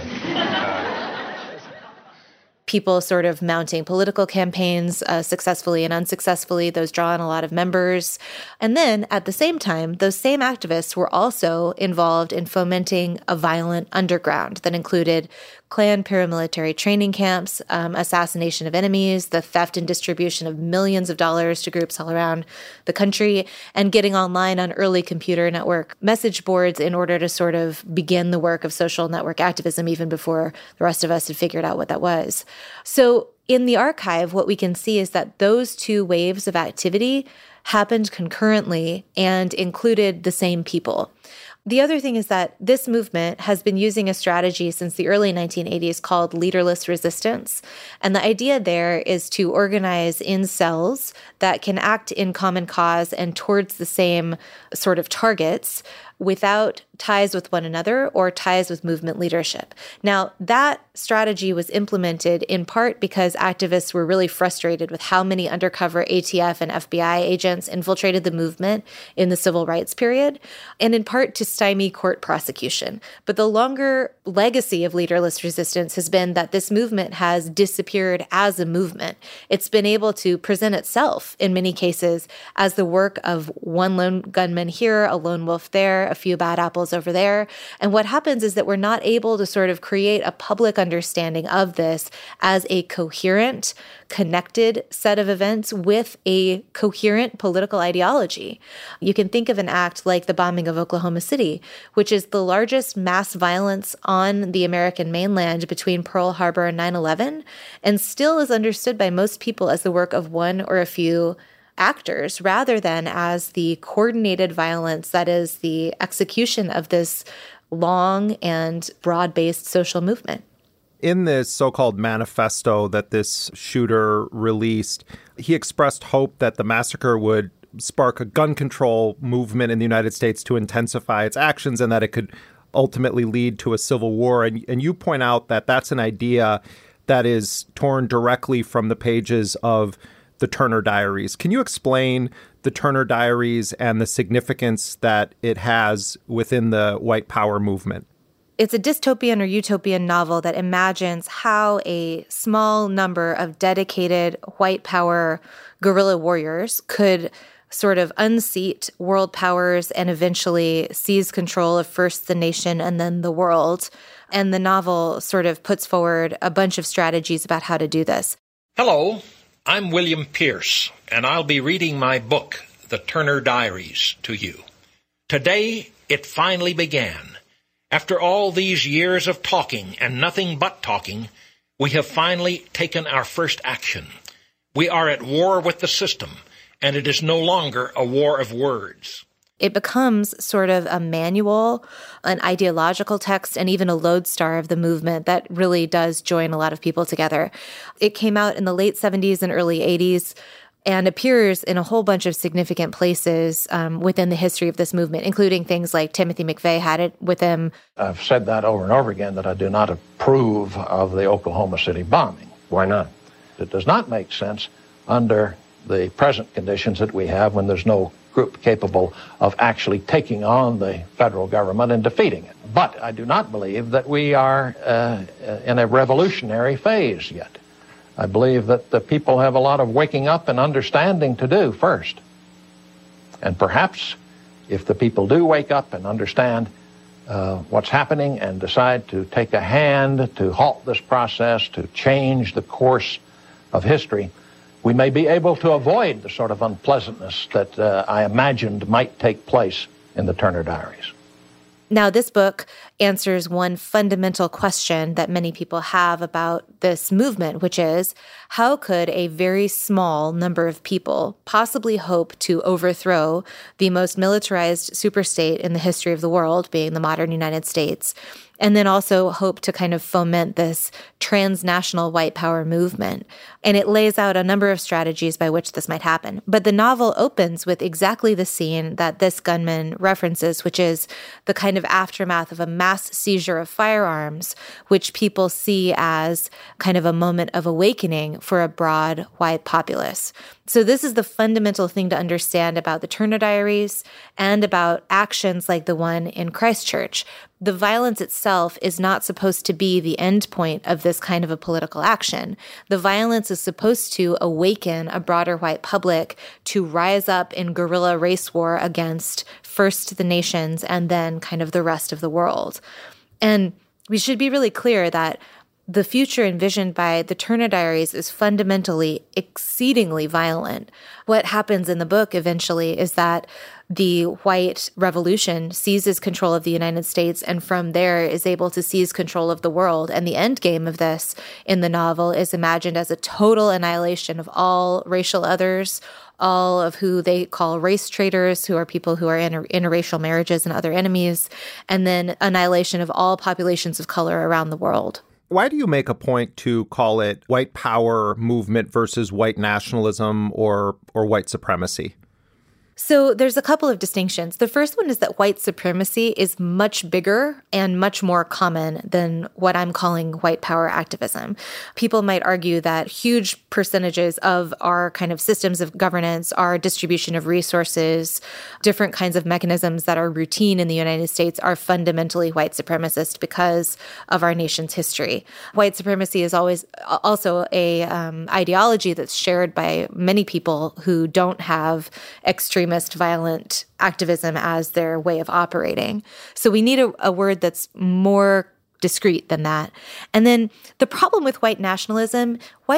People sort of mounting political campaigns successfully and unsuccessfully. Those draw in a lot of members. And then at the same time, those same activists were also involved in fomenting a violent underground that included Klan paramilitary training camps, assassination of enemies, the theft and distribution of millions of dollars to groups all around the country, and getting online on early computer network message boards in order to sort of begin the work of social network activism even before the rest of us had figured out what that was. So in the archive, what we can see is that those two waves of activity happened concurrently and included the same people. The other thing is that this movement has been using a strategy since the early 1980s called leaderless resistance. And the idea there is to organize in cells that can act in common cause and towards the same sort of targets without ties with one another or ties with movement leadership. Now, that strategy was implemented in part because activists were really frustrated with how many undercover ATF and FBI agents infiltrated the movement in the civil rights period, and in part to stymie court prosecution. But the longer legacy of leaderless resistance has been that this movement has disappeared as a movement. It's been able to present itself, in many cases, as the work of one lone gunman here, a lone wolf there, a few bad apples over there. And what happens is that we're not able to sort of create a public understanding of this as a coherent, connected set of events with a coherent political ideology. You can think of an act like the bombing of Oklahoma City, which is the largest mass violence on the American mainland between Pearl Harbor and 9/11, and still is understood by most people as the work of one or a few actors rather than as the coordinated violence that is the execution of this long and broad-based social movement. In this so-called manifesto that this shooter released, he expressed hope that the massacre would spark a gun control movement in the United States to intensify its actions and that it could ultimately lead to a civil war. And you point out that that's an idea that is torn directly from the pages of the Turner Diaries. Can you explain the Turner Diaries and the significance that it has within the white power movement? It's a dystopian or utopian novel that imagines how a small number of dedicated white power guerrilla warriors could sort of unseat world powers and eventually seize control of first the nation and then the world. And the novel sort of puts forward a bunch of strategies about how to do this. Hello, I'm William Pierce, and I'll be reading my book, The Turner Diaries, to you. Today, it finally began. After all these years of talking and nothing but talking, we have finally taken our first action. We are at war with the system, and it is no longer a war of words. It becomes sort of a manual, an ideological text, and even a lodestar of the movement that really does join a lot of people together. It came out in the late 70s and early 80s and appears in a whole bunch of significant places within the history of this movement, including things like Timothy McVeigh had it with him. I've said that over and over again, that I do not approve of the Oklahoma City bombing. Why not? It does not make sense under the present conditions that we have when there's no group capable of actually taking on the federal government and defeating it. But I do not believe that we are in a revolutionary phase yet. I believe that the people have a lot of waking up and understanding to do first. And perhaps if the people do wake up and understand what's happening and decide to take a hand to halt this process, to change the course of history, we may be able to avoid the sort of unpleasantness that I imagined might take place in the Turner Diaries. Now, this book answers one fundamental question that many people have about this movement, which is, how could a very small number of people possibly hope to overthrow the most militarized superstate in the history of the world, being the modern United States, and then also hope to kind of foment this transnational white power movement? And it lays out a number of strategies by which this might happen. But the novel opens with exactly the scene that this gunman references, which is the kind of aftermath of a mass seizure of firearms, which people see as kind of a moment of awakening for a broad white populace. So this is the fundamental thing to understand about the Turner Diaries and about actions like the one in Christchurch. The violence itself is not supposed to be the end point of this kind of a political action. The violence is supposed to awaken a broader white public to rise up in guerrilla race war against first the nations and then kind of the rest of the world. And we should be really clear that the future envisioned by the Turner Diaries is fundamentally exceedingly violent. What happens in the book eventually is that the white revolution seizes control of the United States and from there is able to seize control of the world. And the end game of this in the novel is imagined as a total annihilation of all racial others, all of who they call race traitors, who are people who are in interracial marriages and other enemies, and then annihilation of all populations of color around the world. Why do you make a point to call it white power movement versus white nationalism or white supremacy? So there's a couple of distinctions. The first one is that white supremacy is much bigger and much more common than what I'm calling white power activism. People might argue that huge percentages of our kind of systems of governance, our distribution of resources, different kinds of mechanisms that are routine in the United States are fundamentally white supremacist because of our nation's history. White supremacy is always also a ideology that's shared by many people who don't have extremist violent activism as their way of operating. So we need a word that's more discrete than that. And then the problem with white nationalism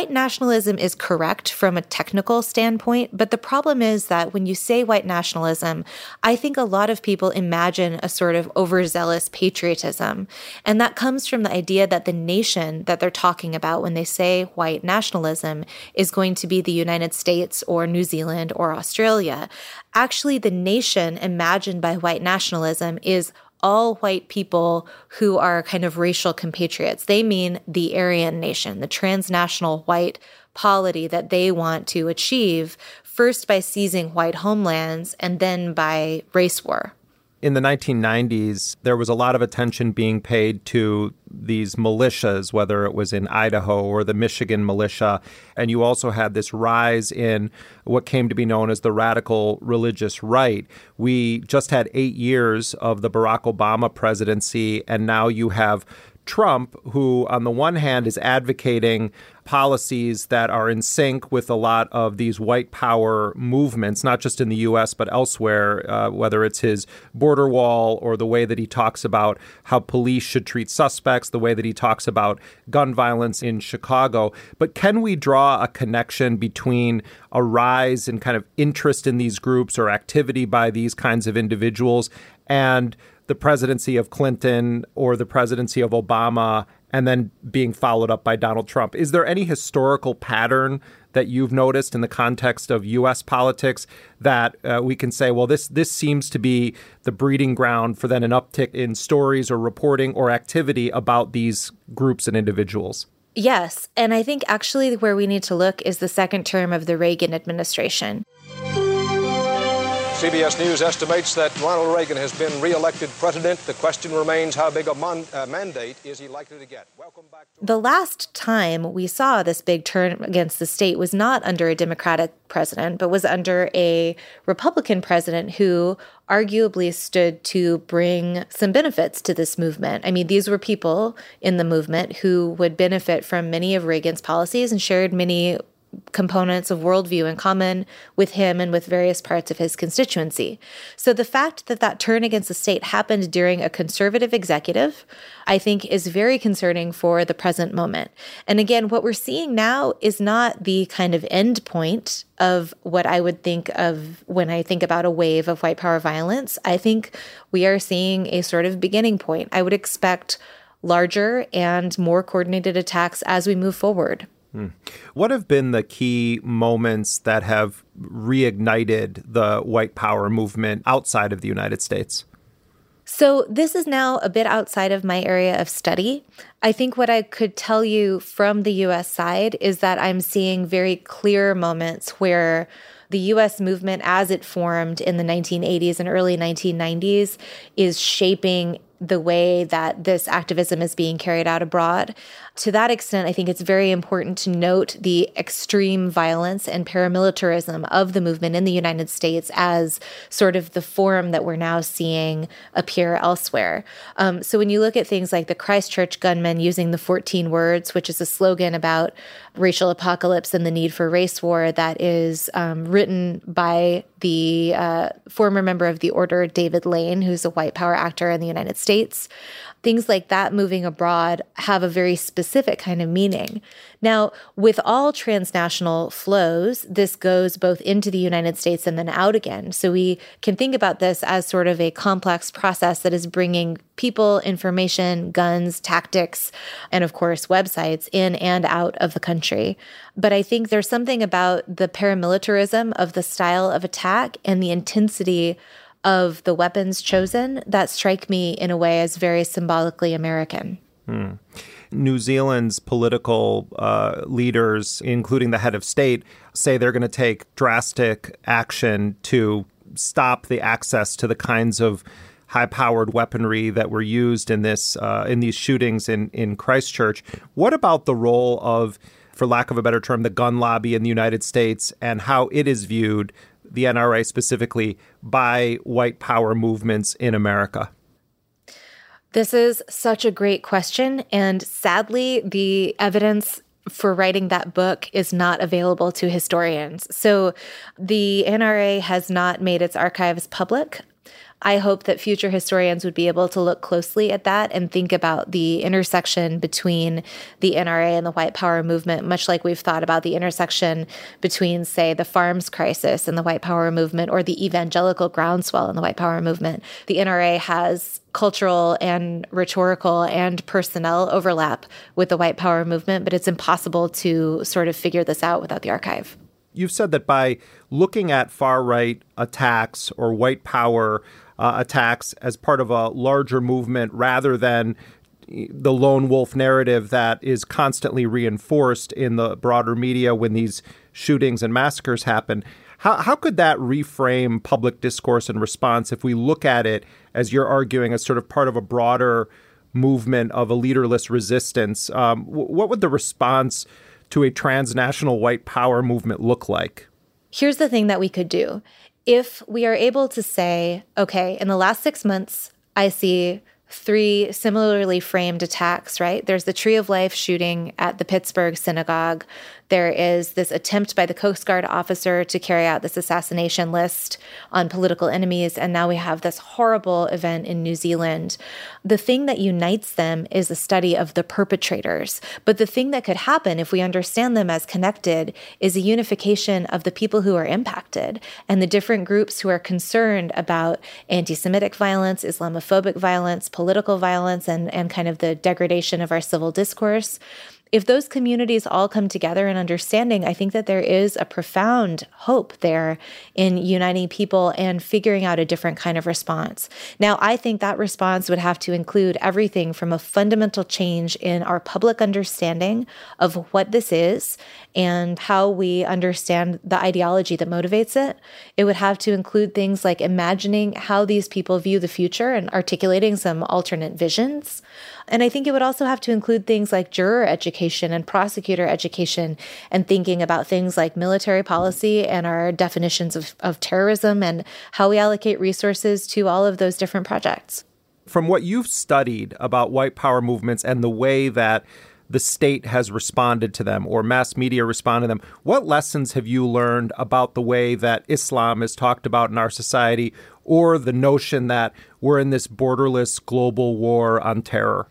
is correct from a technical standpoint, but the problem is that when you say white nationalism, I think a lot of people imagine a sort of overzealous patriotism. And that comes from the idea that the nation that they're talking about when they say white nationalism is going to be the United States or New Zealand or Australia. Actually, the nation imagined by white nationalism is all white people who are kind of racial compatriots. They mean the Aryan nation, the transnational white polity that they want to achieve, first by seizing white homelands and then by race war. In the 1990s, there was a lot of attention being paid to these militias, whether it was in Idaho or the Michigan militia. And you also had this rise in what came to be known as the radical religious right. We just had 8 years of the Barack Obama presidency, and now you have Trump, who on the one hand is advocating policies that are in sync with a lot of these white power movements, not just in the U.S., but elsewhere, whether it's his border wall or the way that he talks about how police should treat suspects, the way that he talks about gun violence in Chicago. But can we draw a connection between a rise in kind of interest in these groups or activity by these kinds of individuals and the presidency of Clinton or the presidency of Obama and then being followed up by Donald Trump? Is there any historical pattern that you've noticed in the context of U.S. politics that we can say, well, this seems to be the breeding ground for then an uptick in stories or reporting or activity about these groups and individuals? Yes. And I think actually where we need to look is the second term of the Reagan administration. CBS News estimates that Ronald Reagan has been reelected president. The question remains, how big a mandate is he likely to get? Welcome back to... The last time we saw this big turn against the state was not under a Democratic president, but was under a Republican president who arguably stood to bring some benefits to this movement. I mean, these were people in the movement who would benefit from many of Reagan's policies and shared many components of worldview in common with him and with various parts of his constituency. So the fact that that turn against the state happened during a conservative executive, I think is very concerning for the present moment. And again, what we're seeing now is not the kind of end point of what I would think of when I think about a wave of white power violence. I think we are seeing a sort of beginning point. I would expect larger and more coordinated attacks as we move forward. What have been the key moments that have reignited the white power movement outside of the United States? So this is now a bit outside of my area of study. I think what I could tell you from the U.S. side is that I'm seeing very clear moments where the U.S. movement as it formed in the 1980s and early 1990s is shaping the way that this activism is being carried out abroad. To that extent, I think it's very important to note the extreme violence and paramilitarism of the movement in the United States as sort of the form that we're now seeing appear elsewhere. So when you look at things like the Christchurch gunmen using the 14 words, which is a slogan about racial apocalypse and the need for race war that is written by the former member of the Order, David Lane, who's a white power actor in the United States. Things like that moving abroad have a very specific kind of meaning. Now, with all transnational flows, this goes both into the United States and then out again. So we can think about this as sort of a complex process that is bringing people, information, guns, tactics, and of course, websites in and out of the country. But I think there's something about the paramilitarism of the style of attack and the intensity of the weapons chosen that strike me in a way as very symbolically American. New Zealand's political leaders, including the head of state, say they're going to take drastic action to stop the access to the kinds of high-powered weaponry that were used in these shootings in Christchurch. What about the role of, for lack of a better term, the gun lobby in the United States and how it is viewed, the NRA specifically, by white power movements in America? This is such a great question. And sadly, the evidence for writing that book is not available to historians. So the NRA has not made its archives public. I hope that future historians would be able to look closely at that and think about the intersection between the NRA and the white power movement, much like we've thought about the intersection between, say, the farms crisis and the white power movement or the evangelical groundswell in the white power movement. The NRA has cultural and rhetorical and personnel overlap with the white power movement, but it's impossible to sort of figure this out without the archive. You've said that by looking at far-right attacks or white power attacks as part of a larger movement rather than the lone wolf narrative that is constantly reinforced in the broader media when these shootings and massacres happen. How could that reframe public discourse and response if we look at it, as you're arguing, as sort of part of a broader movement of a leaderless resistance? What would the response to a transnational white power movement look like? Here's the thing that we could do. If we are able to say, okay, in the last 6 months, I see 3 similarly framed attacks, right? There's the Tree of Life shooting at the Pittsburgh synagogue. There is this attempt by the Coast Guard officer to carry out this assassination list on political enemies. And now we have this horrible event in New Zealand. The thing that unites them is a study of the perpetrators. But the thing that could happen if we understand them as connected is a unification of the people who are impacted and the different groups who are concerned about anti-Semitic violence, Islamophobic violence, political violence, and kind of the degradation of our civil discourse. If those communities all come together in understanding, I think that there is a profound hope there in uniting people and figuring out a different kind of response. Now, I think that response would have to include everything from a fundamental change in our public understanding of what this is and how we understand the ideology that motivates it. It would have to include things like imagining how these people view the future and articulating some alternate visions. And I think it would also have to include things like juror education and prosecutor education and thinking about things like military policy and our definitions of terrorism and how we allocate resources to all of those different projects. From what you've studied about white power movements and the way that the state has responded to them or mass media responded to them, what lessons have you learned about the way that Islam is talked about in our society or the notion that we're in this borderless global war on terror?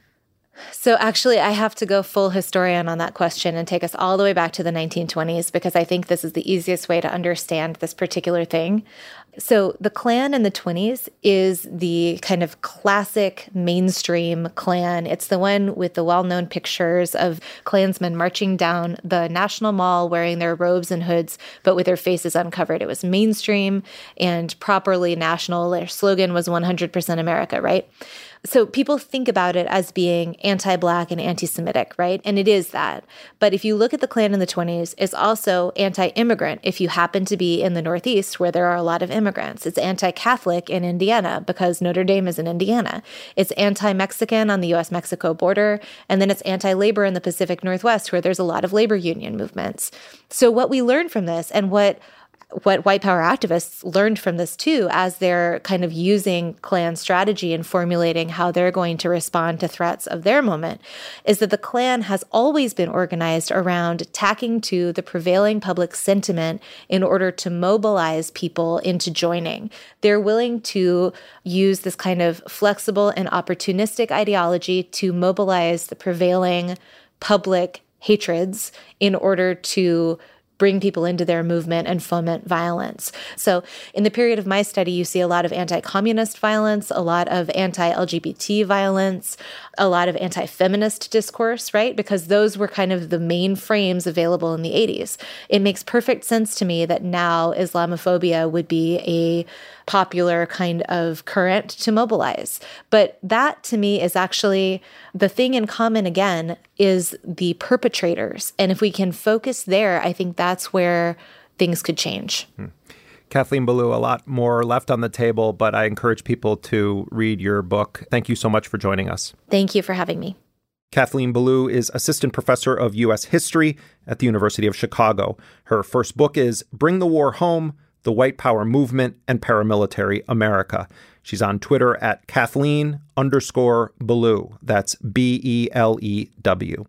So actually, I have to go full historian on that question and take us all the way back to the 1920s, because I think this is the easiest way to understand this particular thing. So the Klan in the 20s is the kind of classic mainstream Klan. It's the one with the well-known pictures of Klansmen marching down the National Mall wearing their robes and hoods, but with their faces uncovered. It was mainstream and properly national. Their slogan was 100% America, right? So people think about it as being anti-Black and anti-Semitic, right? And it is that. But if you look at the Klan in the 20s, it's also anti-immigrant if you happen to be in the Northeast where there are a lot of immigrants. It's anti-Catholic in Indiana because Notre Dame is in Indiana. It's anti-Mexican on the U.S.-Mexico border. And then it's anti-labor in the Pacific Northwest where there's a lot of labor union movements. So what we learn from this and what white power activists learned from this too, as they're kind of using Klan strategy and formulating how they're going to respond to threats of their moment, is that the Klan has always been organized around tacking to the prevailing public sentiment in order to mobilize people into joining. They're willing to use this kind of flexible and opportunistic ideology to mobilize the prevailing public hatreds in order to bring people into their movement and foment violence. So in the period of my study, you see a lot of anti-communist violence, a lot of anti-LGBT violence, a lot of anti-feminist discourse, right? Because those were kind of the main frames available in the 80s. It makes perfect sense to me that now Islamophobia would be a popular kind of current to mobilize. But that, to me, is actually the thing in common, again, is the perpetrators. And if we can focus there, I think that's where things could change. Kathleen Belew, a lot more left on the table, but I encourage people to read your book. Thank you so much for joining us. Thank you for having me. Kathleen Belew is assistant professor of U.S. history at the University of Chicago. Her first book is Bring the War Home: The White Power Movement and Paramilitary America. She's on Twitter at Kathleen_Belew. That's Belew.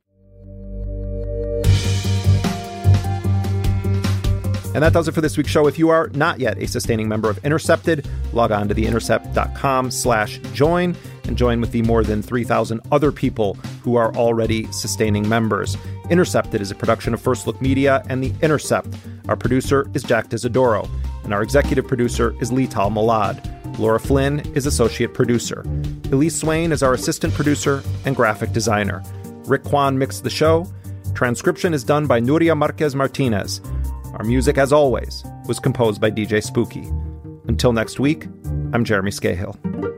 And that does it for this week's show. If you are not yet a sustaining member of Intercepted, log on to theintercept.com/join and join with the more than 3,000 other people who are already sustaining members. Intercepted is a production of First Look Media and The Intercept. Our producer is Jack Dizadoro, and our executive producer is Lital Malad. Laura Flynn is associate producer. Elise Swain is our assistant producer and graphic designer. Rick Kwan mixed the show. Transcription is done by Nuria Marquez Martinez. Our music, as always, was composed by DJ Spooky. Until next week, I'm Jeremy Scahill.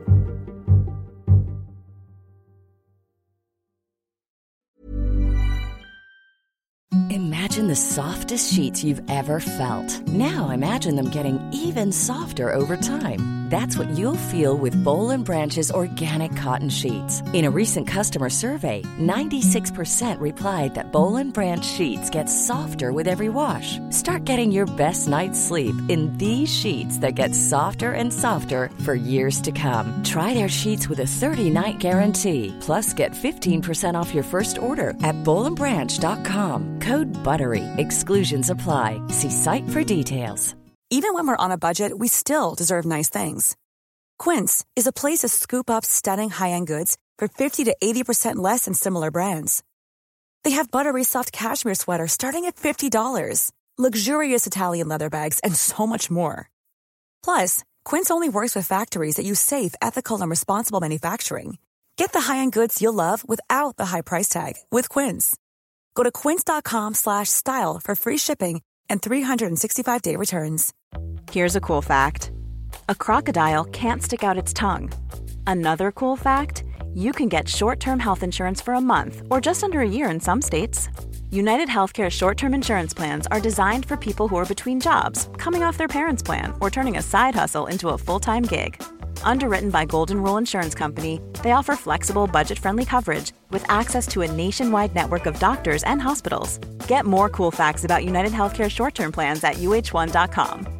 Imagine the softest sheets you've ever felt. Now imagine them getting even softer over time. That's what you'll feel with Boll & Branch's organic cotton sheets. In a recent customer survey, 96% replied that Boll & Branch sheets get softer with every wash. Start getting your best night's sleep in these sheets that get softer and softer for years to come. Try their sheets with a 30-night guarantee. Plus, get 15% off your first order at bollandbranch.com. Code BUTTERY. Exclusions apply. See site for details. Even when we're on a budget, we still deserve nice things. Quince is a place to scoop up stunning high-end goods for 50 to 80% less than similar brands. They have buttery soft cashmere sweaters starting at $50, luxurious Italian leather bags, and so much more. Plus, Quince only works with factories that use safe, ethical, and responsible manufacturing. Get the high-end goods you'll love without the high price tag with Quince. Go to quince.com/style for free shipping and 365-day returns. Here's a cool fact. A crocodile can't stick out its tongue. Another cool fact, you can get short-term health insurance for a month or just under a year in some states. United Healthcare short-term insurance plans are designed for people who are between jobs, coming off their parents' plan, or turning a side hustle into a full-time gig. Underwritten by Golden Rule Insurance Company, they offer flexible, budget-friendly coverage with access to a nationwide network of doctors and hospitals. Get more cool facts about United Healthcare short-term plans at uh1.com.